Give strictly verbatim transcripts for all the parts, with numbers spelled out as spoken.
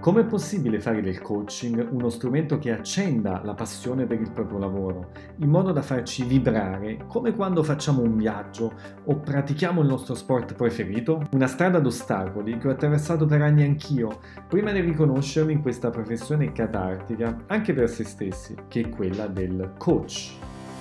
Com'è possibile fare del coaching uno strumento che accenda la passione per il proprio lavoro, in modo da farci vibrare, come quando facciamo un viaggio o pratichiamo il nostro sport preferito? Una strada d'ostacoli che ho attraversato per anni anch'io, prima di riconoscermi in questa professione catartica, anche per se stessi, che è quella del coach.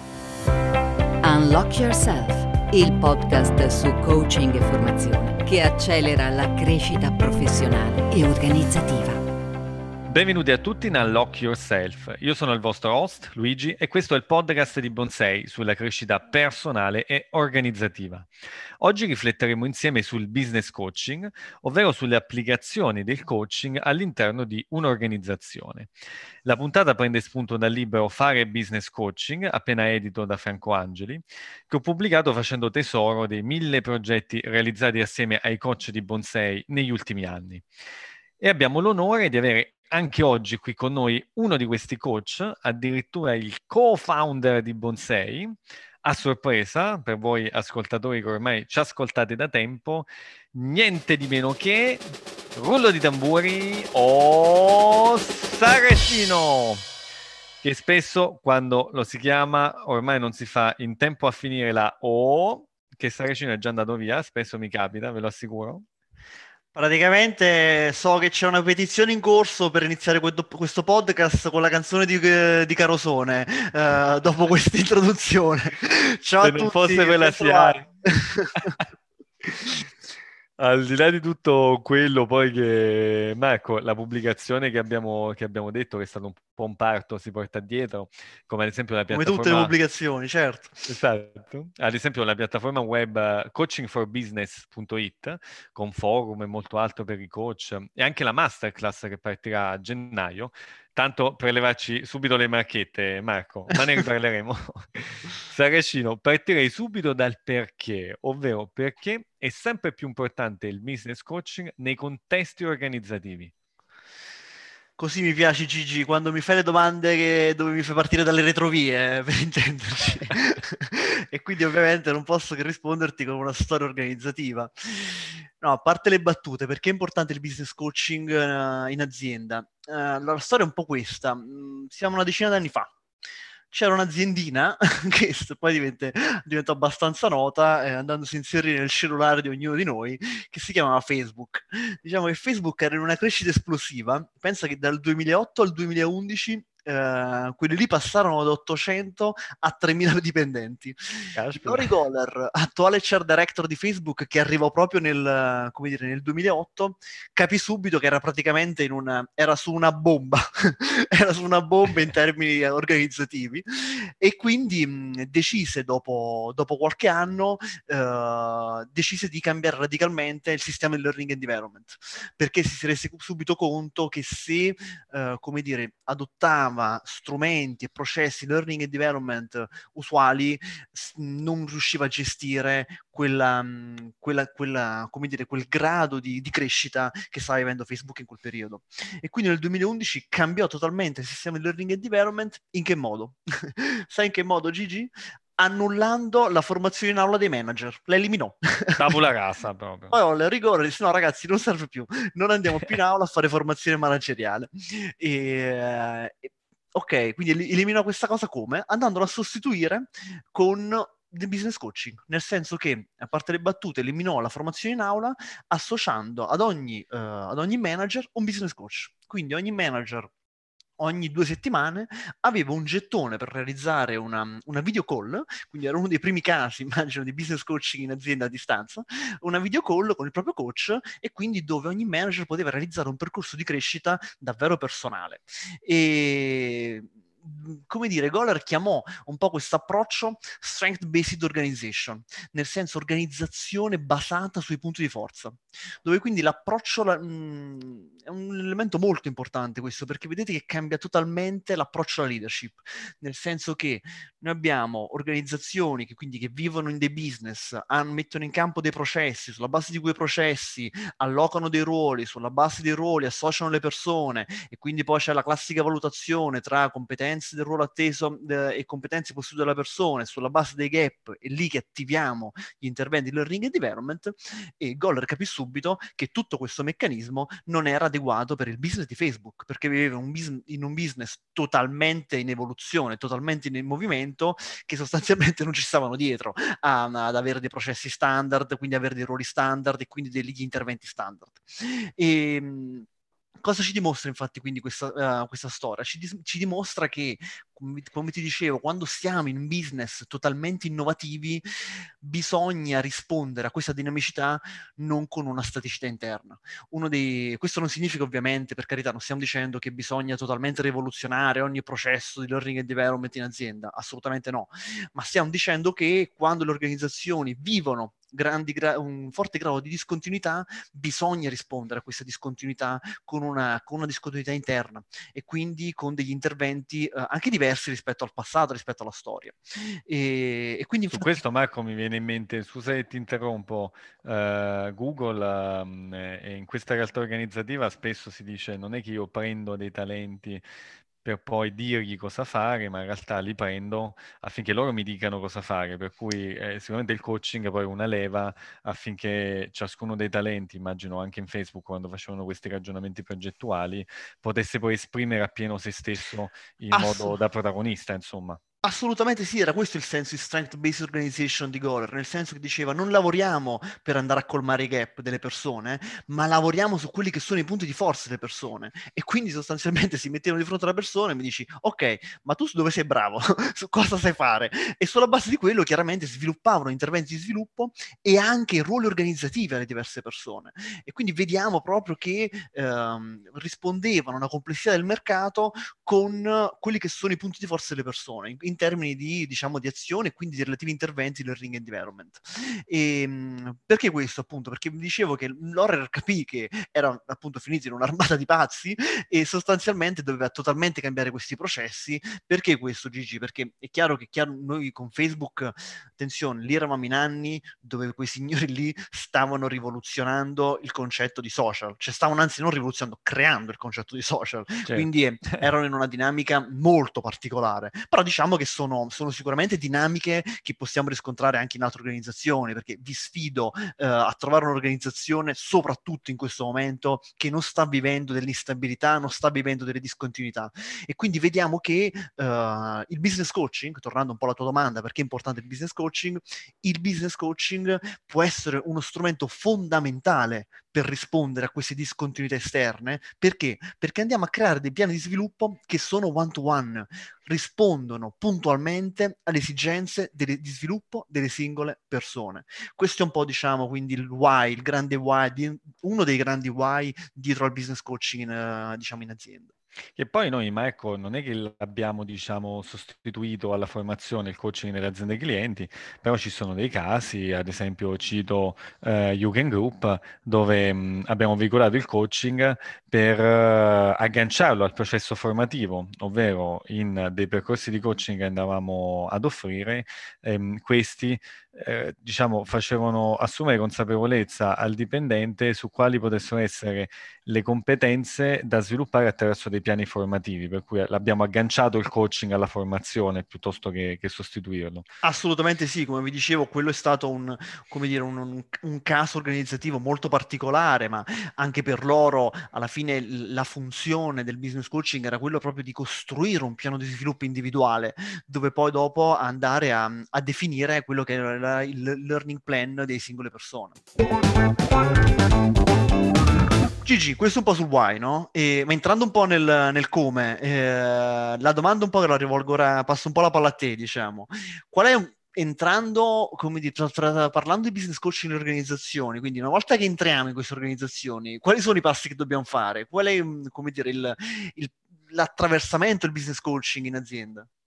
Unlock Yourself, il podcast su coaching e formazione che accelera la crescita professionale e organizzativa. Benvenuti a tutti in Unlock Yourself. Io sono il vostro host, Luigi, e questo è il podcast di Bonsai sulla crescita personale e organizzativa. Oggi rifletteremo insieme sul business coaching, ovvero sulle applicazioni del coaching all'interno di un'organizzazione. La puntata prende spunto dal libro Fare Business Coaching, appena edito da Franco Angeli, che ho pubblicato facendo tesoro dei mille progetti realizzati assieme ai coach di Bonsai negli ultimi anni. E abbiamo l'onore di avere anche oggi qui con noi uno di questi coach, addirittura il co-founder di Bonsai, a sorpresa per voi ascoltatori che ormai ci ascoltate da tempo, niente di meno che rullo di tamburi o Saracino, che spesso quando lo si chiama ormai non si fa in tempo a finire la O, che Saracino è già andato via, spesso mi capita, ve lo assicuro. Praticamente so che c'è una petizione in corso per iniziare questo podcast con la canzone di, di Carosone, uh, dopo questa introduzione. Ciao Se a non tutti, fosse per la S I A E. Al di là di tutto quello, poi che Marco, la pubblicazione che abbiamo, che abbiamo detto che è stato un po' un parto, si porta dietro, come ad esempio la piattaforma... Come tutte le pubblicazioni, certo. Esatto. Ad esempio la piattaforma web uh, coaching for business punto it, con forum e molto altro per i coach, e anche la masterclass che partirà a gennaio. Tanto per levarci subito le marchette, Marco, ma ne riparleremo. Saracino, partirei subito dal perché, ovvero perché è sempre più importante il business coaching nei contesti organizzativi. Così mi piace, Gigi, quando mi fai le domande che, dove mi fai partire dalle retrovie, per intenderci. E quindi ovviamente non posso che risponderti con una storia organizzativa. No, a parte le battute, perché è importante il business coaching uh, in azienda? Uh, la storia è un po' questa. Mm, siamo una decina d'anni fa. C'era un'aziendina che poi diventa, diventa abbastanza nota, eh, andandosi a inserire nel cellulare di ognuno di noi, che si chiamava Facebook. Diciamo che Facebook era in una crescita esplosiva. Pensa che dal duemilaotto al duemilaundici Uh, quelli lì passarono da ottocento a tremila dipendenti. Lori Goller, attuale chair director di Facebook, che arrivò proprio nel, come dire, nel duemilaotto, capì subito che era praticamente in una, era su una bomba, era su una bomba in termini organizzativi, e quindi mh, decise dopo, dopo qualche anno uh, decise di cambiare radicalmente il sistema di learning and development, perché si rese subito conto che se, uh, come dire, adottava strumenti e processi learning and development usuali, non riusciva a gestire quella, quella, quella come dire, quel grado di, di crescita che stava vivendo Facebook in quel periodo. E quindi nel duemilaundici cambiò totalmente il sistema di learning and development. In che modo? Sai in che modo, Gigi? Annullando la formazione in aula dei manager, la eliminò. Tabula rasa proprio. Poi ho il rigore, disse no ragazzi, non serve più, non andiamo più in aula a fare formazione manageriale. E, e, ok, quindi eliminò questa cosa come? Andandola a sostituire con del business coaching, nel senso che, a parte le battute, eliminò la formazione in aula associando ad ogni, uh, ad ogni manager un business coach. Quindi ogni manager ogni due settimane aveva un gettone per realizzare una, una video call, quindi era uno dei primi casi, immagino, di business coaching in azienda a distanza, una video call con il proprio coach, e quindi dove ogni manager poteva realizzare un percorso di crescita davvero personale. E come dire, Goller chiamò un po' questo approccio strength-based organization, nel senso organizzazione basata sui punti di forza, dove quindi l'approccio la, mh, è un elemento molto importante questo, perché vedete che cambia totalmente l'approccio alla leadership, nel senso che noi abbiamo organizzazioni che quindi che vivono in dei business, hanno, mettono in campo dei processi, sulla base di quei processi allocano dei ruoli, sulla base dei ruoli associano le persone, e quindi poi c'è la classica valutazione tra competenze competenze del ruolo atteso eh, e competenze possedute dalla persona, sulla base dei gap è lì che attiviamo gli interventi di learning and development, e Goller capì subito che tutto questo meccanismo non era adeguato per il business di Facebook, perché viveva un business, in un business totalmente in evoluzione, totalmente in movimento, che sostanzialmente non ci stavano dietro a, ad avere dei processi standard, quindi avere dei ruoli standard e quindi degli interventi standard. E cosa ci dimostra infatti quindi questa, uh, questa storia? Ci, dis- ci dimostra che, come, come ti dicevo, quando siamo in business totalmente innovativi, bisogna rispondere a questa dinamicità non con una staticità interna. Uno dei... Questo non significa ovviamente, per carità, non stiamo dicendo che bisogna totalmente rivoluzionare ogni processo di learning and development in azienda, assolutamente no, ma stiamo dicendo che quando le organizzazioni vivono Grandi gra- un forte grado di discontinuità, bisogna rispondere a questa discontinuità con una, con una discontinuità interna e quindi con degli interventi eh, anche diversi rispetto al passato, rispetto alla storia. E, e quindi Su infatti... questo, Marco, mi viene in mente, scusa se ti interrompo, uh, Google um, eh, in questa realtà organizzativa spesso si dice non è che io prendo dei talenti per poi dirgli cosa fare, ma in realtà li prendo affinché loro mi dicano cosa fare, per cui eh, sicuramente il coaching poi è una leva affinché ciascuno dei talenti, immagino anche in Facebook quando facevano questi ragionamenti progettuali, potesse poi esprimere appieno se stesso in Ass- modo da protagonista, insomma. Assolutamente sì, era questo il senso di strength-based organization di Goller, nel senso che diceva non lavoriamo per andare a colmare i gap delle persone, ma lavoriamo su quelli che sono i punti di forza delle persone. E quindi sostanzialmente si mettevano di fronte alla persona e mi dici, ok, ma tu su dove sei bravo? Su cosa sai fare? E sulla base di quello chiaramente sviluppavano interventi di sviluppo e anche ruoli organizzativi alle diverse persone. E quindi vediamo proprio che ehm, rispondevano a una complessità del mercato con quelli che sono i punti di forza delle persone. In, in termini di, diciamo, di azione e quindi di relativi interventi del learning and development. E, perché questo appunto? Perché vi dicevo che l'Horror capì che era appunto finito in un'armata di pazzi e sostanzialmente doveva totalmente cambiare questi processi. Perché questo, Gigi? Perché è chiaro che chiaro, noi con Facebook, attenzione, lì eravamo in anni dove quei signori lì stavano rivoluzionando il concetto di social, cioè stavano anzi non rivoluzionando, creando il concetto di social, Certo. Quindi eh, erano in una dinamica molto particolare, però diciamo che sono, sono sicuramente dinamiche che possiamo riscontrare anche in altre organizzazioni, perché vi sfido eh, a trovare un'organizzazione, soprattutto in questo momento, che non sta vivendo dell'instabilità, non sta vivendo delle discontinuità. E quindi vediamo che eh, il business coaching, tornando un po' alla tua domanda, perché è importante il business coaching, il business coaching può essere uno strumento fondamentale per rispondere a queste discontinuità esterne. Perché? Perché andiamo a creare dei piani di sviluppo che sono one to one, rispondono puntualmente alle esigenze delle, di sviluppo delle singole persone. Questo è un po', diciamo, quindi il why, il grande why, uno dei grandi why dietro al business coaching in, uh, diciamo, in azienda. Che poi noi, Marco, non è che l'abbiamo, diciamo, sostituito alla formazione il coaching nelle aziende clienti, però ci sono dei casi, ad esempio cito eh, Jürgen Group, dove mh, abbiamo veicolato il coaching per eh, agganciarlo al processo formativo, ovvero in dei percorsi di coaching che andavamo ad offrire, ehm, questi eh, diciamo, facevano assumere consapevolezza al dipendente su quali potessero essere le competenze da sviluppare attraverso dei piani formativi, per cui l'abbiamo agganciato il coaching alla formazione piuttosto che, che sostituirlo. Assolutamente sì, come vi dicevo, quello è stato un, come dire, un, un, un caso organizzativo molto particolare, ma anche per loro alla fine la funzione del business coaching era quello proprio di costruire un piano di sviluppo individuale, dove poi dopo andare a, a definire quello che era il learning plan delle singole persone. Gigi, questo un po' sul why, no? E, ma entrando un po' nel, nel come, eh, la domanda un po' che la rivolgo ora, passo un po' la palla a te, diciamo. Qual è, un, entrando, come dire, tra, tra, parlando di business coaching in organizzazioni, quindi una volta che entriamo in queste organizzazioni, quali sono i passi che dobbiamo fare? Qual è, come dire, il, il, l'attraversamento del business coaching in azienda?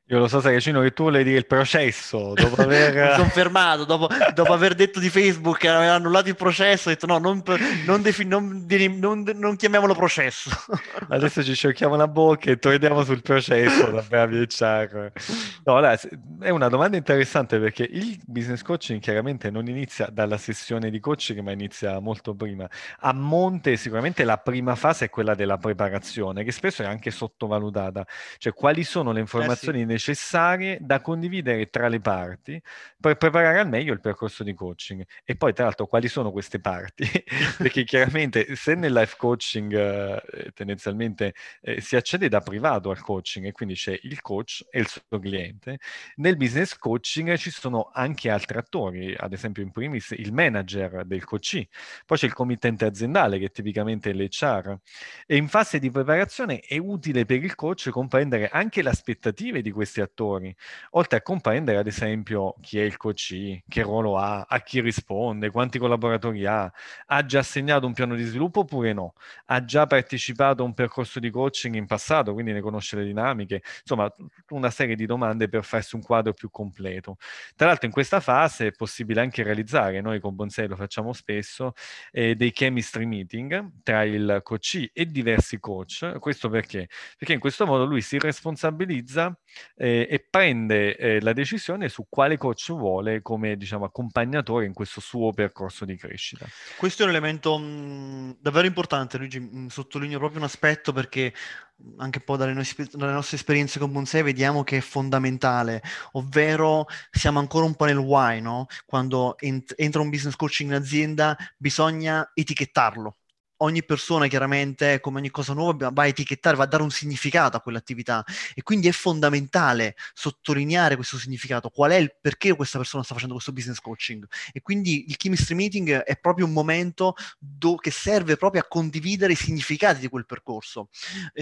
Io lo so, Saracino, che tu volevi dire il processo, dopo aver... Mi sono fermato, dopo, dopo aver detto di Facebook che aveva annullato il processo, ho detto no, non, non, defi- non, non, non chiamiamolo processo. Adesso ci sciocchiamo la bocca e torniamo sul processo da bravi H R. No, allora, è una domanda interessante perché il business coaching chiaramente non inizia dalla sessione di coaching, ma inizia molto prima. A monte sicuramente la prima fase è quella della preparazione, che spesso è anche sottovalutata, cioè quali sono le informazioni Eh sì. necessarie da condividere tra le parti per preparare al meglio il percorso di coaching. E poi, tra l'altro, quali sono queste parti? Perché chiaramente se nel life coaching eh, tendenzialmente eh, si accede da privato al coaching e quindi c'è il coach e il suo cliente, nel business coaching ci sono anche altri attori, ad esempio in primis il manager del coachee, poi c'è il committente aziendale che è tipicamente l'H R e in fase di preparazione è utile per il coach comprendere anche le aspettative di questi attori, oltre a comprendere ad esempio chi è il coachee, che ruolo ha, a chi risponde, quanti collaboratori ha, ha già assegnato un piano di sviluppo oppure no, ha già partecipato a un percorso di coaching in passato, quindi ne conosce le dinamiche, insomma una serie di domande per farsi un quadro più completo. Tra l'altro in questa fase è possibile anche realizzare, noi con Bonsai lo facciamo spesso, eh, dei chemistry meeting tra il coachee e diversi coach. Questo perché? Perché in questo modo lui si responsabilizza eh, e prende eh, la decisione su quale coach vuole come, diciamo, accompagnatore in questo suo percorso di crescita. Questo è un elemento mh, davvero importante, Luigi. Mh, sottolineo proprio un aspetto perché mh, anche un po' dalle, nos- dalle nostre esperienze con Bonsai vediamo che è fondamentale, ovvero siamo ancora un po' nel why, no? Quando ent- entra un business coaching in azienda bisogna etichettarlo. Ogni persona chiaramente, come ogni cosa nuova, va a etichettare, va a dare un significato a quell'attività e quindi è fondamentale sottolineare questo significato, qual è il perché questa persona sta facendo questo business coaching. E quindi il chemistry meeting è proprio un momento do- che serve proprio a condividere i significati di quel percorso.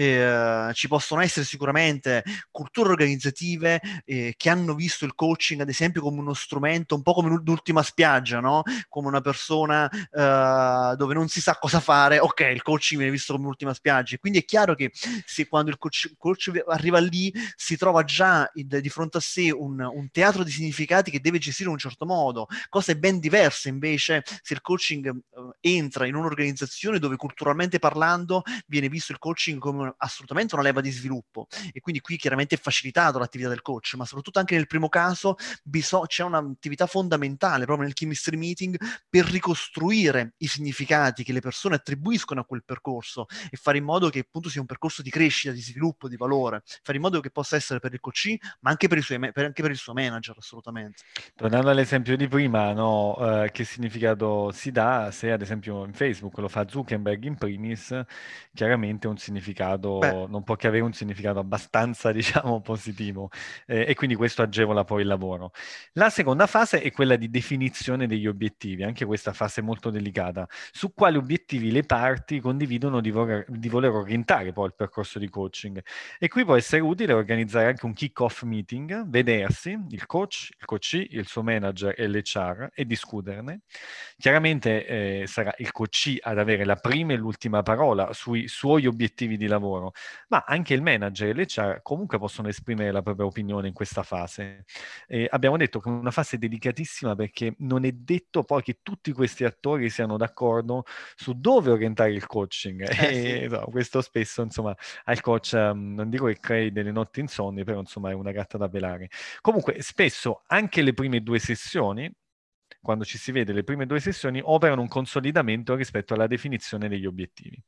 Eh, ci possono essere sicuramente culture organizzative eh, che hanno visto il coaching, ad esempio, come uno strumento, un po' come l'ultima spiaggia, no? Come una persona eh, dove non si sa cosa fare. Ok, il coaching viene visto come l'ultima spiaggia. Quindi è chiaro che se quando il coach, coach arriva lì si trova già in, di fronte a sé un, un teatro di significati che deve gestire in un certo modo, cose ben diverse invece se il coaching eh, entra in un'organizzazione dove culturalmente parlando viene visto il coaching come assolutamente una leva di sviluppo e quindi qui chiaramente è facilitato l'attività del coach, ma soprattutto anche nel primo caso biso- c'è un'attività fondamentale proprio nel chemistry meeting per ricostruire i significati che le persone attribuiscono a quel percorso e fare in modo che appunto sia un percorso di crescita, di sviluppo, di valore, fare in modo che possa essere per il coach, ma anche per, i suoi, per, anche per il suo manager, assolutamente. Tornando all'esempio di prima, no, eh, che significato si dà se ad esempio in Facebook lo fa Zuckerberg in primis, chiaramente un Beh, significato, non può che avere un significato abbastanza, diciamo, positivo eh, e quindi questo agevola poi il lavoro. La seconda fase è quella di definizione degli obiettivi, anche questa fase molto delicata, su quali obiettivi le parti condividono di voler, di voler orientare poi il percorso di coaching. E qui può essere utile organizzare anche un kick-off meeting, vedersi, il coach, il coachee, il suo manager e l'H R e discuterne. Chiaramente eh, sarà il coachee ad avere la prima e l'ultima parola sui suoi obiettivi di lavoro, ma anche il manager e l'H R comunque possono esprimere la propria opinione in questa fase. Eh, abbiamo detto che è una fase delicatissima perché non è detto poi che tutti questi attori siano d'accordo su dove orientare il coaching eh sì. e no, questo spesso insomma al coach um, non dico che crei delle notti insonni, però insomma è una carta da pelare. Comunque spesso anche le prime due sessioni, quando ci si vede le prime due sessioni, operano un consolidamento rispetto alla definizione degli obiettivi.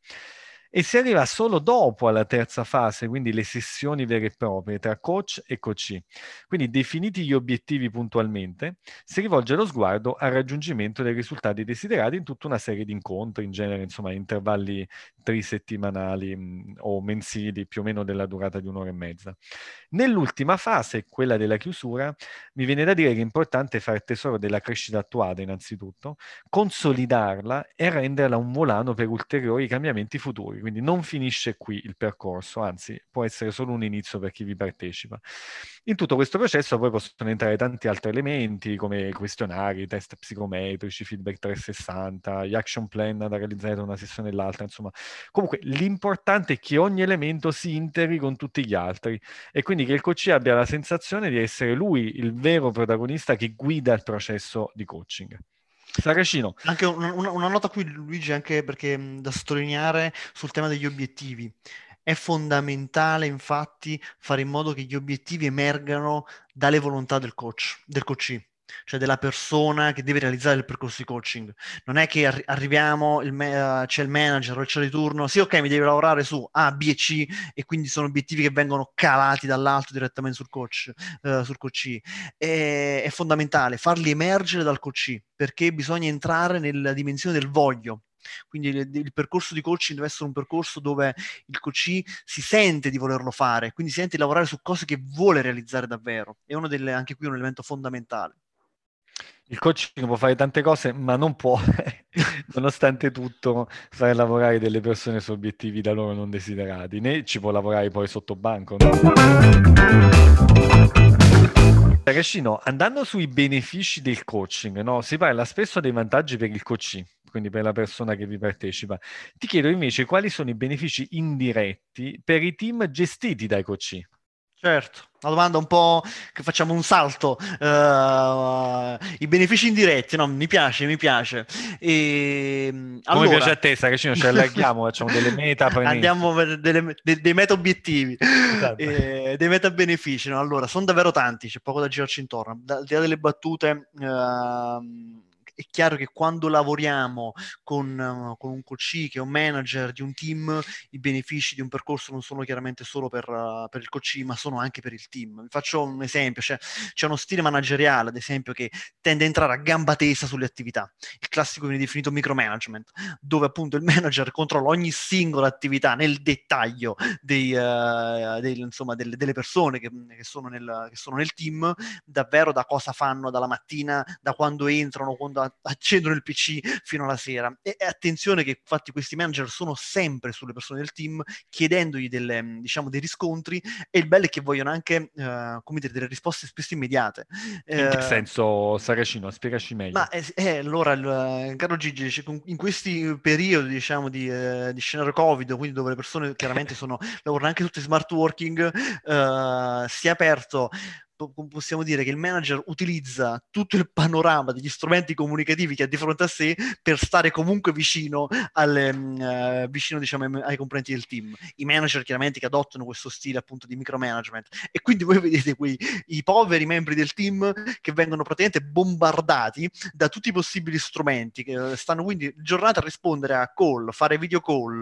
E si arriva solo dopo alla terza fase, quindi le sessioni vere e proprie tra coach e coachee. Quindi definiti gli obiettivi puntualmente, si rivolge lo sguardo al raggiungimento dei risultati desiderati in tutta una serie di incontri, in genere insomma intervalli trisettimanali mh, o mensili, più o meno della durata di un'ora e mezza. Nell'ultima fase, quella della chiusura, mi viene da dire che è importante fare tesoro della crescita attuata innanzitutto, consolidarla e renderla un volano per ulteriori cambiamenti futuri. migliori. Quindi non finisce qui il percorso, anzi può essere solo un inizio per chi vi partecipa. In tutto questo processo poi possono entrare tanti altri elementi come questionari, test psicometrici, feedback trecentosessanta, gli action plan da realizzare da una sessione all'altra, insomma. Comunque l'importante è che ogni elemento si integri con tutti gli altri e quindi che il coach abbia la sensazione di essere lui il vero protagonista che guida il processo di coaching. Saracino. Anche una, una, una nota qui, Luigi, anche perché mh, da sottolineare sul tema degli obiettivi. È fondamentale, infatti, fare in modo che gli obiettivi emergano dalle volontà del coach, del coachee, cioè della persona che deve realizzare il percorso di coaching. Non è che arri- arriviamo, il ma- c'è il manager o c'è di turno, sì, ok, mi devi lavorare su A, B e C, e quindi sono obiettivi che vengono calati dall'alto direttamente sul coach, uh, sul coachee. È, è fondamentale farli emergere dal coachee, perché bisogna entrare nella dimensione del voglio. Quindi il, il percorso di coaching deve essere un percorso dove il coachee si sente di volerlo fare, quindi si sente di lavorare su cose che vuole realizzare davvero. È uno delle, anche qui un elemento fondamentale. Il coaching può fare tante cose, ma non può, nonostante tutto, fare lavorare delle persone su obiettivi da loro non desiderati, né ci può lavorare poi sotto banco, no? Saracino, andando sui benefici del coaching, no? Si parla spesso dei vantaggi per il coachee, quindi per la persona che vi partecipa. Ti chiedo invece quali sono i benefici indiretti per i team gestiti dai coachee? Certo, una domanda un po' che facciamo un salto. Uh, i benefici indiretti, no? Mi piace, mi piace. E, Come allora... piace a te, Saracino, ci allarghiamo, facciamo delle meta. Andiamo per delle, de, dei meta obiettivi, esatto. e, dei meta benefici. No? Allora, sono davvero tanti, c'è poco da girarci intorno. Da, al di là delle battute... Uh, è chiaro che quando lavoriamo con, uh, con un coachee che è un manager di un team, i benefici di un percorso non sono chiaramente solo per, uh, per il coachee, ma sono anche per il team. Vi faccio un esempio, cioè, c'è uno stile manageriale, ad esempio, che tende a entrare a gamba tesa sulle attività. Il classico viene definito micromanagement, dove appunto il manager controlla ogni singola attività nel dettaglio dei, uh, dei, insomma, delle, delle persone che, che, sono nel, che sono nel team, davvero da cosa fanno dalla mattina, da quando entrano, quando accendono il P C fino alla sera. E, e attenzione che infatti questi manager sono sempre sulle persone del team, chiedendogli delle, diciamo, dei riscontri, e il bello è che vogliono anche uh, come dire, delle risposte spesso immediate. In che uh, senso, Saracino? Spiegaci meglio. Ma eh, eh, allora, il, caro Gigi, in questi periodi, diciamo, di, eh, di scenario Covid, quindi dove le persone chiaramente sono, lavorano anche tutti smart working, uh, si è aperto, possiamo dire che il manager utilizza tutto il panorama degli strumenti comunicativi che ha di fronte a sé per stare comunque vicino, alle, uh, vicino diciamo, ai componenti del team. I manager chiaramente che adottano questo stile appunto di micromanagement, e quindi voi vedete quei i poveri membri del team che vengono praticamente bombardati da tutti i possibili strumenti, che stanno quindi giornata a rispondere a call, fare video call,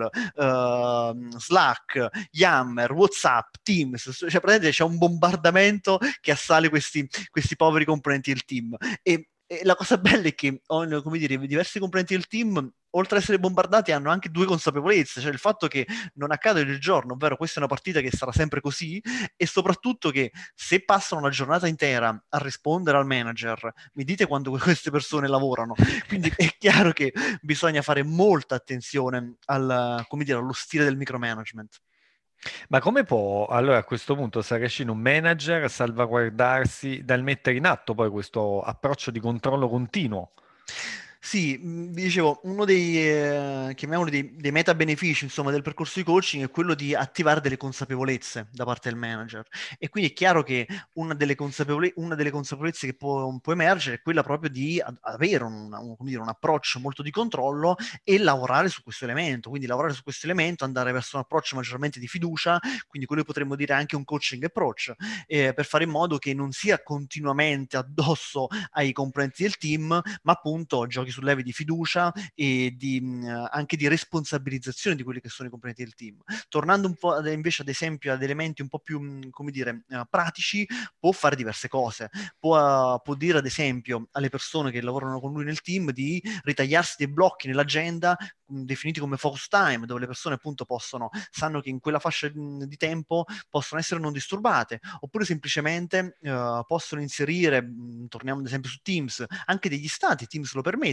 uh, Slack, Yammer, WhatsApp, Teams, cioè praticamente c'è un bombardamento che assale questi, questi poveri componenti del team. E, e la cosa bella è che, come dire, i diversi componenti del team, oltre ad essere bombardati, hanno anche due consapevolezze, cioè il fatto che non accade ogni giorno, ovvero questa è una partita che sarà sempre così, e soprattutto che se passano una giornata intera a rispondere al manager, mi dite quando queste persone lavorano. Quindi è chiaro che bisogna fare molta attenzione al, come dire, allo stile del micromanagement. Ma come può, allora a questo punto, Saracino, un manager salvaguardarsi dal mettere in atto poi questo approccio di controllo continuo? Sì, vi dicevo, uno dei, eh, chiamiamoli dei, dei meta benefici, insomma, del percorso di coaching è quello di attivare delle consapevolezze da parte del manager. E quindi è chiaro che una delle, consapevole- una delle consapevolezze che può, può emergere è quella proprio di ad- avere un, un, come dire, un approccio molto di controllo e lavorare su questo elemento. Quindi lavorare su questo elemento, andare verso un approccio maggiormente di fiducia, quindi quello che potremmo dire anche un coaching approach, eh, per fare in modo che non sia continuamente addosso ai componenti del team, ma appunto giochi su leve di fiducia e di, mh, anche di responsabilizzazione di quelli che sono i componenti del team. Tornando un po' ad, invece ad esempio ad elementi un po' più, mh, come dire, uh, pratici, può fare diverse cose. Può, uh, può dire ad esempio alle persone che lavorano con lui nel team di ritagliarsi dei blocchi nell'agenda mh, definiti come focus time, dove le persone appunto possono, sanno che in quella fascia mh, di tempo possono essere non disturbate, oppure semplicemente uh, possono inserire, mh, torniamo ad esempio su Teams, anche degli stati, Teams lo permette,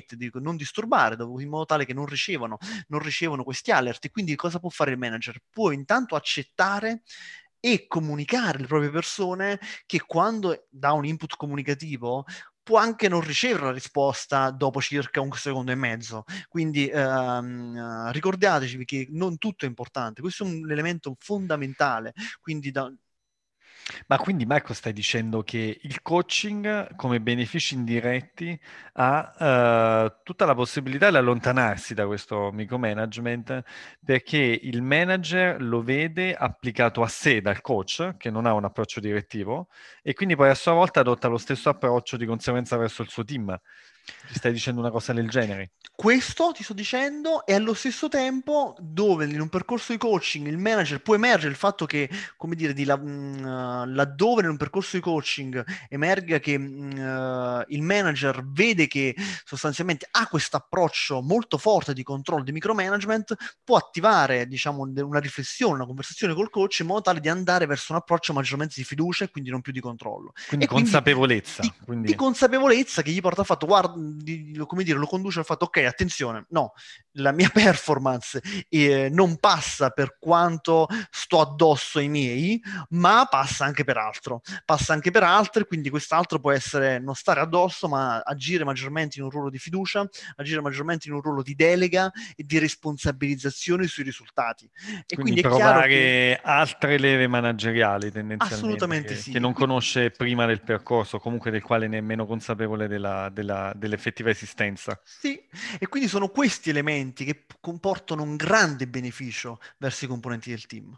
mette di non disturbare, in modo tale che non ricevono, non ricevono questi alert. E quindi cosa può fare il manager? Può intanto accettare e comunicare alle proprie persone che quando dà un input comunicativo può anche non ricevere la risposta dopo circa un secondo e mezzo. Quindi ehm, ricordatevi che non tutto è importante, questo è un elemento fondamentale. Quindi da... Ma quindi Marco stai dicendo che il coaching come benefici indiretti ha eh, tutta la possibilità di allontanarsi da questo micromanagement, perché il manager lo vede applicato a sé dal coach, che non ha un approccio direttivo, e quindi poi a sua volta adotta lo stesso approccio di conseguenza verso il suo team. Ci stai dicendo una cosa del genere? Questo ti sto dicendo, e allo stesso tempo dove in un percorso di coaching il manager può emergere il fatto che, come dire, di la, mh, laddove in un percorso di coaching emerga che mh, il manager vede che sostanzialmente ha questo approccio molto forte di controllo, di micromanagement, può attivare, diciamo, una riflessione, una conversazione col coach in modo tale di andare verso un approccio maggiormente di fiducia e quindi non più di controllo. Quindi e consapevolezza. Quindi di, quindi... di consapevolezza che gli porta al fatto, guarda, di, come dire, lo conduce al fatto, ok, attenzione, no, la mia performance eh, non passa per quanto sto addosso ai miei, ma passa anche per altro, passa anche per altro, quindi quest'altro può essere non stare addosso, ma agire maggiormente in un ruolo di fiducia, agire maggiormente in un ruolo di delega e di responsabilizzazione sui risultati. E quindi, quindi è chiaro provare che... altre leve manageriali tendenzialmente, assolutamente che, sì. che non conosce prima del percorso, comunque del quale ne è meno consapevole della, della, dell'effettiva esistenza. Sì, e quindi sono questi elementi che comportano un grande beneficio verso i componenti del team.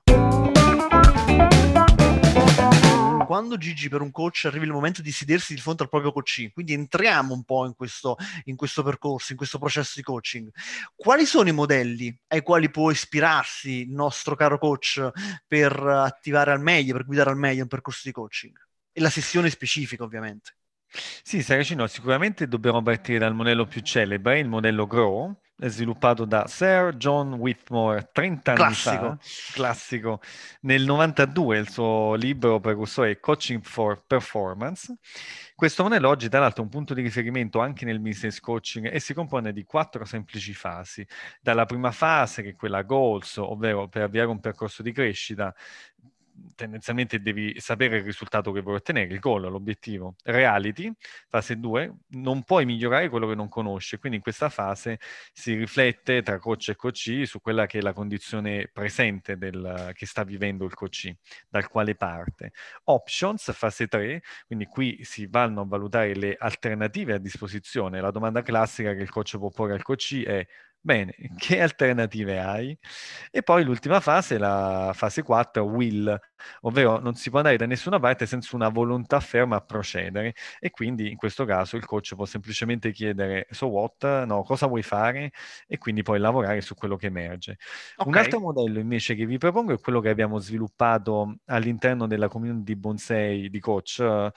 Quando Gigi per un coach arriva il momento di sedersi di fronte al proprio coach, quindi entriamo un po' in questo, in questo percorso, in questo processo di coaching, quali sono i modelli ai quali può ispirarsi il nostro caro coach per attivare al meglio, per guidare al meglio un percorso di coaching? E la sessione specifica, ovviamente. Sì, Saracino, sicuramente dobbiamo partire dal modello più celebre, il modello Grow, sviluppato da Sir John Whitmore trenta anni classico. fa, classico, nel novantadue, il suo libro precursore è Coaching for Performance. Questo modello oggi, tra l'altro, è un punto di riferimento anche nel business coaching e si compone di quattro semplici fasi. Dalla prima fase, che è quella goals, ovvero per avviare un percorso di crescita, tendenzialmente devi sapere il risultato che vuoi ottenere, il goal, l'obiettivo. Reality, fase due, non puoi migliorare quello che non conosci, quindi in questa fase si riflette tra coach e coachee su quella che è la condizione presente del, che sta vivendo il coachee, dal quale parte. Options, fase tre, quindi qui si vanno a valutare le alternative a disposizione. La domanda classica che il coach può porre al coachee è: bene, che alternative hai? E poi l'ultima fase, la fase quattro, will, ovvero non si può andare da nessuna parte senza una volontà ferma a procedere, e quindi in questo caso il coach può semplicemente chiedere so what, no, cosa vuoi fare, e quindi poi lavorare su quello che emerge. Okay. Un altro modello invece che vi propongo è quello che abbiamo sviluppato all'interno della community di Bonsai di coach, eh,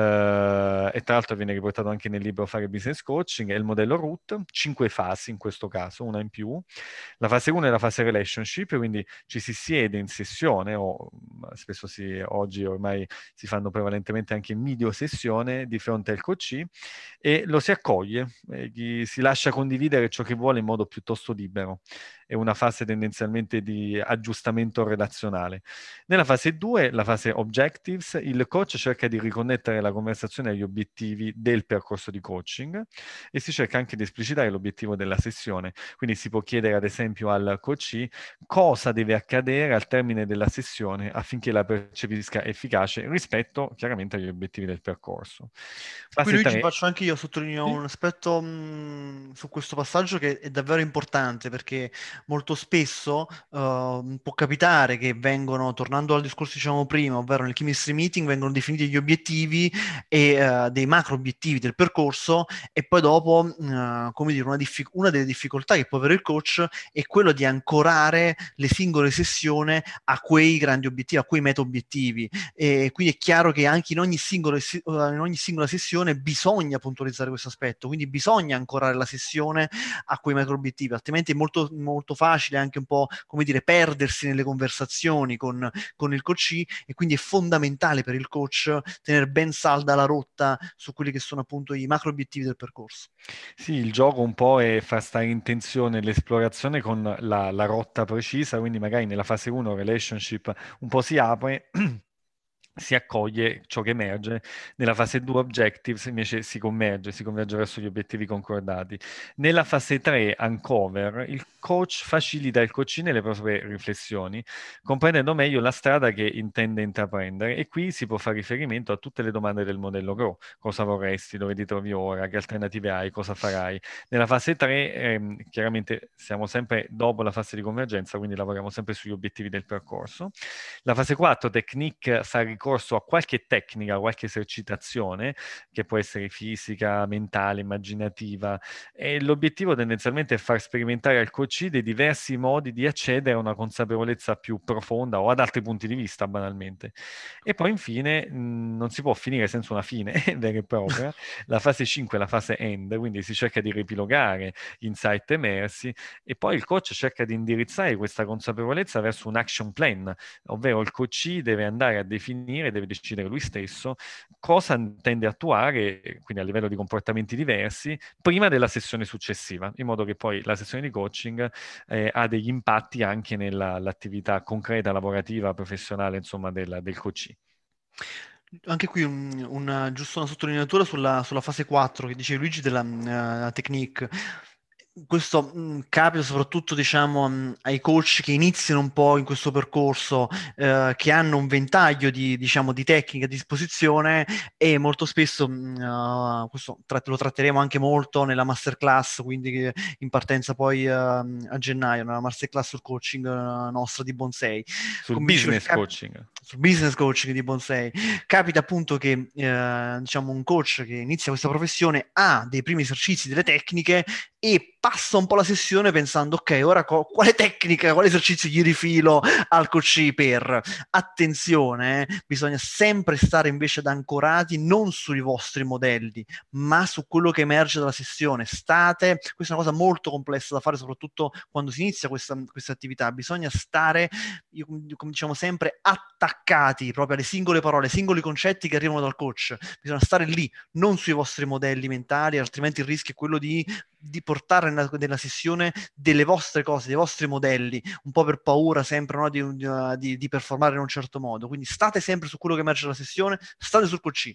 e tra l'altro viene riportato anche nel libro Fare Business Coaching, è il modello Root, cinque fasi in questo caso, una in più. La fase uno è la fase relationship, quindi ci si siede in sessione, o spesso si, oggi ormai si fanno prevalentemente anche in video sessione di fronte al coach, e lo si accoglie, e gli si lascia condividere ciò che vuole in modo piuttosto libero. È una fase tendenzialmente di aggiustamento relazionale. Nella fase due, la fase objectives, il coach cerca di riconnettere la conversazione agli obiettivi del percorso di coaching e si cerca anche di esplicitare l'obiettivo della sessione. Quindi si può chiedere ad esempio al coach cosa deve accadere al termine della sessione affinché la percepisca efficace rispetto chiaramente agli obiettivi del percorso. Fase Qui Luigi, faccio anche io, sottolineo sì? un aspetto mh, su questo passaggio che è davvero importante, perché molto spesso uh, può capitare che vengono, tornando al discorso diciamo prima, ovvero nel chemistry meeting vengono definiti gli obiettivi e uh, dei macro obiettivi del percorso, e poi dopo uh, come dire una, diffic- una delle difficoltà che può avere il coach è quello di ancorare le singole sessioni a quei grandi obiettivi, a quei meta obiettivi, e quindi è chiaro che anche in ogni, singolo, in ogni singola sessione bisogna puntualizzare questo aspetto, quindi bisogna ancorare la sessione a quei macro obiettivi, altrimenti è molto, molto molto facile anche un po', come dire, perdersi nelle conversazioni con, con il coach, e quindi è fondamentale per il coach tenere ben salda la rotta su quelli che sono appunto i macro obiettivi del percorso. Sì, il gioco un po' è far stare in tensione l'esplorazione con la, la rotta precisa, quindi magari nella fase uno relationship un po' si apre, si accoglie ciò che emerge, nella fase due objectives invece si converge, si converge verso gli obiettivi concordati. Nella fase tre uncover, il coach facilita il coach nelle proprie riflessioni, comprendendo meglio la strada che intende intraprendere, e qui si può fare riferimento a tutte le domande del modello Grow: cosa vorresti, dove ti trovi ora, che alternative hai, cosa farai. Nella fase tre ehm, chiaramente siamo sempre dopo la fase di convergenza, quindi lavoriamo sempre sugli obiettivi del percorso. La fase quattro, Technique, fa ricorso a qualche tecnica, qualche esercitazione, che può essere fisica, mentale, immaginativa, e l'obiettivo tendenzialmente è far sperimentare al coach dei diversi modi di accedere a una consapevolezza più profonda o ad altri punti di vista, banalmente. E poi infine mh, non si può finire senza una fine vera e propria. La fase cinque è la fase end, quindi si cerca di riepilogare insight emersi, e poi il coach cerca di indirizzare questa consapevolezza verso un action plan, ovvero il coach deve andare a definire, deve decidere lui stesso cosa intende attuare, quindi a livello di comportamenti diversi, prima della sessione successiva, in modo che poi la sessione di coaching eh, ha degli impatti anche nell'attività concreta, lavorativa, professionale, insomma, del, del coach. Anche qui un, una, giusto una sottolineatura sulla, sulla fase quattro che dice Luigi della uh, technique. Questo mh, capita soprattutto, diciamo, mh, ai coach che iniziano un po' in questo percorso, eh, che hanno un ventaglio di, diciamo, di tecniche a disposizione, e molto spesso mh, uh, questo tra- lo tratteremo anche molto nella masterclass, quindi in partenza poi uh, a gennaio, nella masterclass sul coaching uh, nostra di Bonsai. Sul Come business dicevo, cap- coaching. sul business coaching di Bonsai. Capita appunto che eh, diciamo un coach che inizia questa professione ha dei primi esercizi, delle tecniche, e passa un po' la sessione pensando: ok, ora co- quale tecnica, quale esercizio gli rifilo al coach per... Attenzione, eh, bisogna sempre stare invece ad ancorati non sui vostri modelli, ma su quello che emerge dalla sessione. State, questa è una cosa molto complessa da fare, soprattutto quando si inizia questa, questa attività. Bisogna stare, io, come diciamo sempre, attaccati proprio alle singole parole, ai singoli concetti che arrivano dal coach. Bisogna stare lì, non sui vostri modelli mentali, altrimenti il rischio è quello di di portare nella, nella sessione delle vostre cose, dei vostri modelli, un po' per paura sempre, no, di, di, di performare in un certo modo. Quindi state sempre su quello che emerge dalla sessione, state sul coach.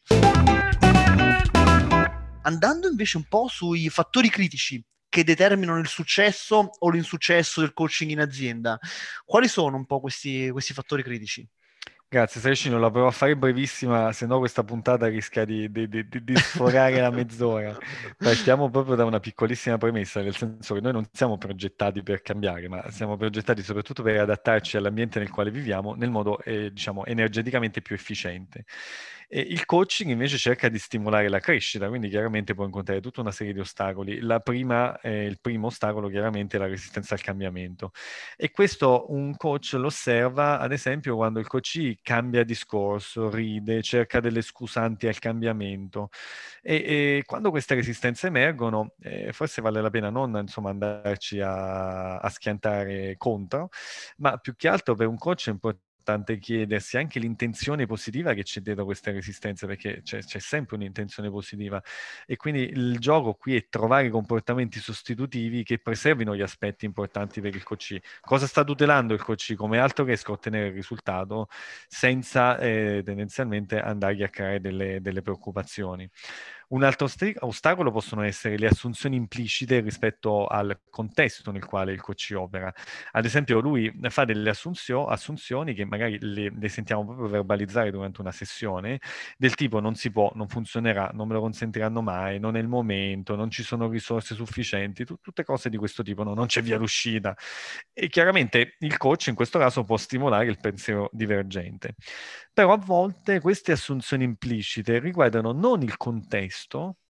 Andando invece un po' sui fattori critici che determinano il successo o l'insuccesso del coaching in azienda, quali sono un po' questi, questi fattori critici? Grazie Sergino, la provo a fare brevissima, se no questa puntata rischia di, di, di, di sforare la mezz'ora. Partiamo proprio da una piccolissima premessa, nel senso che noi non siamo progettati per cambiare, ma siamo progettati soprattutto per adattarci all'ambiente nel quale viviamo nel modo, eh, diciamo, energeticamente più efficiente. E il coaching invece cerca di stimolare la crescita, quindi chiaramente può incontrare tutta una serie di ostacoli. La prima, eh, il primo ostacolo chiaramente è la resistenza al cambiamento, e questo un coach lo osserva ad esempio quando il coach cambia discorso, ride, cerca delle scusanti al cambiamento, e, e quando queste resistenze emergono eh, forse vale la pena non, insomma, andarci a, a schiantare contro, ma più che altro per un coach è importante chiedersi anche l'intenzione positiva che c'è dietro queste resistenze, perché c'è, c'è sempre un'intenzione positiva, e quindi il gioco qui è trovare comportamenti sostitutivi che preservino gli aspetti importanti per il coach. Cosa sta tutelando il coach? Come altro che riesca a ottenere il risultato senza eh, tendenzialmente andargli a creare delle, delle preoccupazioni. Un altro ostri- ostacolo possono essere le assunzioni implicite rispetto al contesto nel quale il coach opera. Ad esempio, lui fa delle assunzio- assunzioni che magari le, le sentiamo proprio verbalizzare durante una sessione, del tipo: non si può, non funzionerà, non me lo consentiranno mai, non è il momento, non ci sono risorse sufficienti, tu- tutte cose di questo tipo, no? Non c'è via d'uscita. E chiaramente il coach in questo caso può stimolare il pensiero divergente. Però a volte queste assunzioni implicite riguardano non il contesto,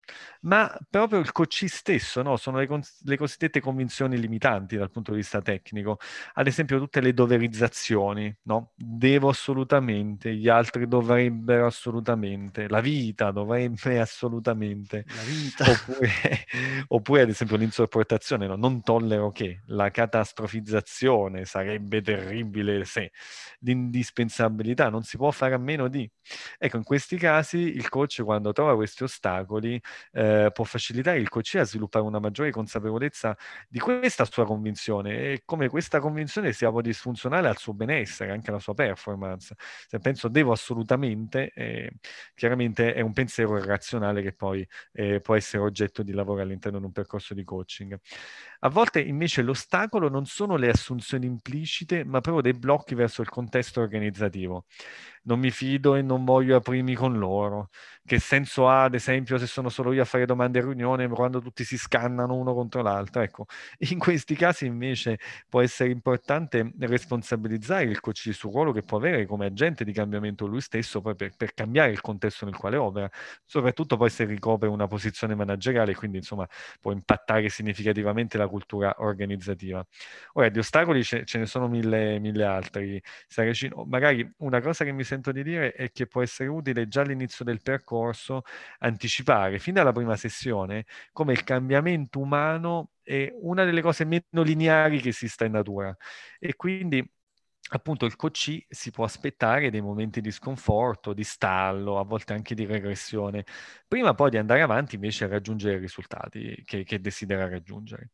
ma proprio il coach stesso, no? Sono le, cons- le cosiddette convinzioni limitanti dal punto di vista tecnico. Ad esempio, tutte le doverizzazioni, no? Devo assolutamente, gli altri dovrebbero assolutamente, la vita dovrebbe assolutamente. La vita. Oppure, oppure, ad esempio, l'insopportazione, no? Non tollero che la catastrofizzazione sarebbe terribile se l'indispensabilità non si può fare a meno di. Ecco, in questi casi il coach, quando trova questi ostacoli, eh, può facilitare il coach a sviluppare una maggiore consapevolezza di questa sua convinzione e come questa convinzione sia poi disfunzionale al suo benessere, anche alla sua performance. Se penso devo assolutamente, eh, chiaramente è un pensiero irrazionale che poi eh, può essere oggetto di lavoro all'interno di un percorso di coaching. A volte invece l'ostacolo non sono le assunzioni implicite, ma proprio dei blocchi verso il contesto organizzativo. Non mi fido e non voglio aprirmi con loro. Che senso ha, ad esempio, se sono solo io a fare domande in riunione quando tutti si scannano uno contro l'altro? Ecco, in questi casi invece può essere importante responsabilizzare il coach sul ruolo che può avere come agente di cambiamento lui stesso, poi per, per cambiare il contesto nel quale opera, soprattutto poi se ricopre una posizione manageriale, quindi insomma può impattare significativamente la cultura organizzativa. Ora, di ostacoli ce, ce ne sono mille, mille altri. Saracino, magari una cosa che mi sento di dire è che può essere utile già all'inizio del percorso anticipare fin dalla prima sessione come il cambiamento umano è una delle cose meno lineari che esista in natura e quindi appunto il coach si può aspettare dei momenti di sconforto, di stallo, a volte anche di regressione, prima poi di andare avanti invece a raggiungere i risultati che, che desidera raggiungere.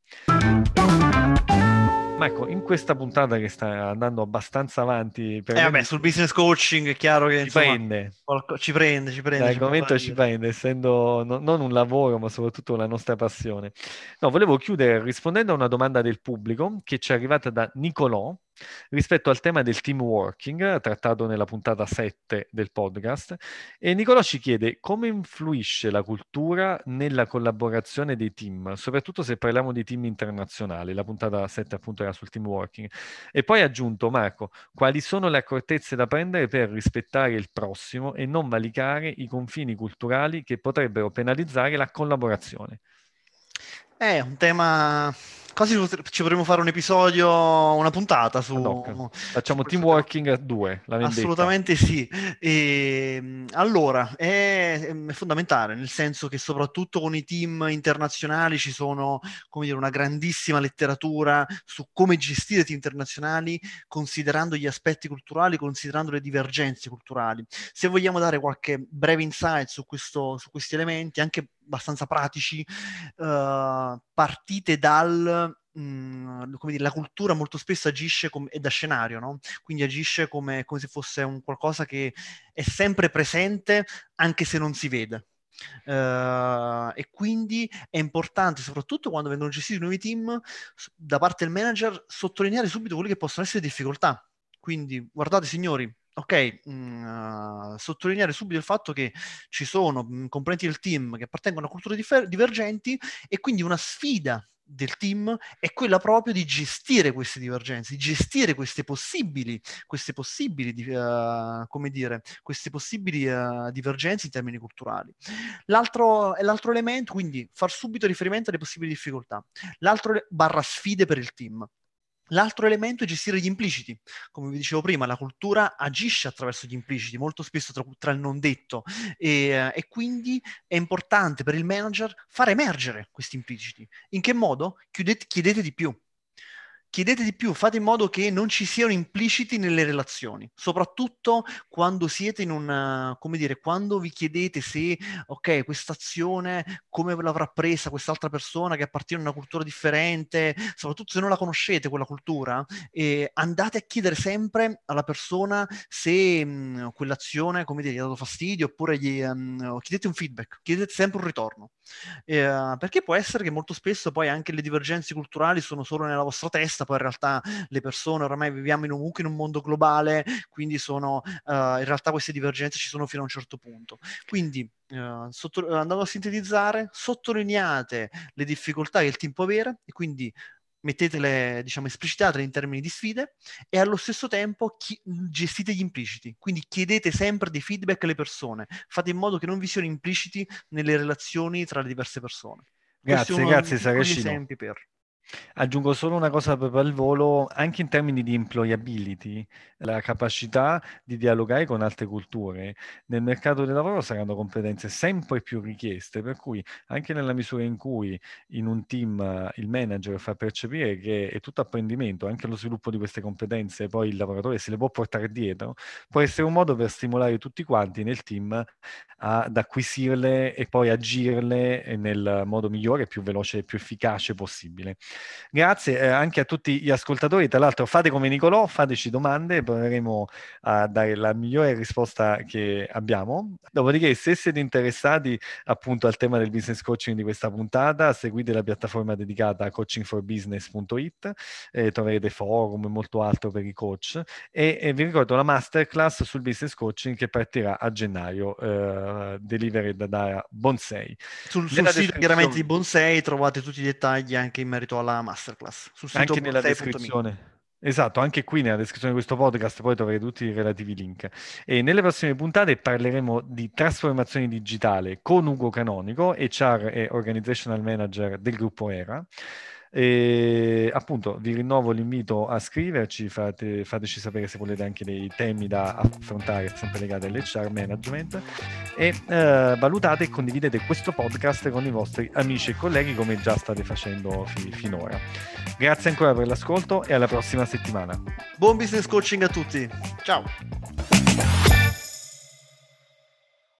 Marco, in questa puntata che sta andando abbastanza avanti... Per eh vabbè, sul business coaching è chiaro che ci insomma, prende. qualco- ci prende, ci prende. L'argomento ci prende, essendo no, non un lavoro, ma soprattutto la nostra passione. No, volevo chiudere rispondendo a una domanda del pubblico che ci è arrivata da Nicolò rispetto al tema del team working, trattato nella puntata sette del podcast. E Nicolò ci chiede come influisce la cultura nella collaborazione dei team, soprattutto se parliamo di team internazionali. La puntata sette appunto era sul team working. E poi ha aggiunto, Marco, quali sono le accortezze da prendere per rispettare il prossimo e non valicare i confini culturali che potrebbero penalizzare la collaborazione? È un tema... Quasi ci potremmo fare un episodio, una puntata su... Ad hoc. Facciamo su team questo working due, la vendetta. Assolutamente sì. E, allora, è, è fondamentale, nel senso che soprattutto con i team internazionali ci sono, come dire, una grandissima letteratura su come gestire team internazionali, considerando gli aspetti culturali, considerando le divergenze culturali. Se vogliamo dare qualche breve insight su, questo, su questi elementi, anche abbastanza pratici, uh, partite dal... Mh, come dire, la cultura molto spesso agisce com- è da scenario, no? Quindi agisce come, come se fosse un qualcosa che è sempre presente anche se non si vede. Uh, e quindi è importante, soprattutto quando vengono gestiti nuovi team, da parte del manager, sottolineare subito quelle che possono essere difficoltà. Quindi, guardate signori, ok, mh, uh, sottolineare subito il fatto che ci sono mh, componenti del team che appartengono a culture differ- divergenti e quindi una sfida del team è quella proprio di gestire queste divergenze, di gestire queste possibili, queste possibili, uh, come dire, queste possibili uh, divergenze in termini culturali. L'altro, l'altro elemento, quindi far subito riferimento alle possibili difficoltà. L'altro barra sfide per il team. L'altro elemento è gestire gli impliciti. Come vi dicevo prima, la cultura agisce attraverso gli impliciti, molto spesso tra, tra il non detto, e, e quindi è importante per il manager far emergere questi impliciti. In che modo? Chiudete, chiedete di più. Chiedete di più, fate in modo che non ci siano impliciti nelle relazioni, soprattutto quando siete in un, come dire, quando vi chiedete se, ok, questa azione, come l'avrà presa quest'altra persona che appartiene a una cultura differente, soprattutto se non la conoscete quella cultura, eh, andate a chiedere sempre alla persona se mh, quell'azione, come dire, gli ha dato fastidio, oppure gli, um, chiedete un feedback, chiedete sempre un ritorno. Eh, perché può essere che molto spesso poi anche le divergenze culturali sono solo nella vostra testa, poi in realtà le persone oramai viviamo in un, in un mondo globale, quindi sono uh, in realtà queste divergenze ci sono fino a un certo punto. Quindi uh, sotto, andando a sintetizzare, sottolineate le difficoltà che il team può avere e quindi mettetele, diciamo, esplicitatele in termini di sfide e allo stesso tempo chi- gestite gli impliciti, quindi chiedete sempre dei feedback alle persone, fate in modo che non vi siano impliciti nelle relazioni tra le diverse persone. Questo Grazie, è uno grazie dei piccoli Saracino. esempi per... Aggiungo solo una cosa proprio al volo, anche in termini di employability, la capacità di dialogare con altre culture nel mercato del lavoro saranno competenze sempre più richieste, per cui anche nella misura in cui in un team eh, il manager fa percepire che è tutto apprendimento, anche lo sviluppo di queste competenze, poi il lavoratore se le può portare dietro, può essere un modo per stimolare tutti quanti nel team ad acquisirle e poi agirle nel modo migliore, più veloce e più efficace possibile. Grazie eh, anche a tutti gli ascoltatori. Tra l'altro fate come Nicolò, fateci domande, proveremo a dare la migliore risposta che abbiamo. Dopodiché, se siete interessati appunto al tema del business coaching di questa puntata, seguite la piattaforma dedicata coaching for business punto it, eh, troverete forum e molto altro per i coach e, e vi ricordo la masterclass sul business coaching che partirà a gennaio, eh, delivered da Bonsai. Sul, sul sito chiaramente di Bonsai trovate tutti i dettagli anche in merito alla masterclass. Sul sito anche nella descrizione. Esatto, anche qui nella descrizione di questo podcast poi troverete tutti i relativi link. E nelle prossime puntate parleremo di trasformazione digitale con Ugo Canonico, H R e Organizational Manager del gruppo Era. E appunto vi rinnovo l'invito a scriverci, fate, fateci sapere se volete anche dei temi da affrontare sempre legati all'H R management e eh, valutate e condividete questo podcast con i vostri amici e colleghi come già state facendo fi- finora. Grazie ancora per l'ascolto e alla prossima settimana. Buon business coaching a tutti, ciao!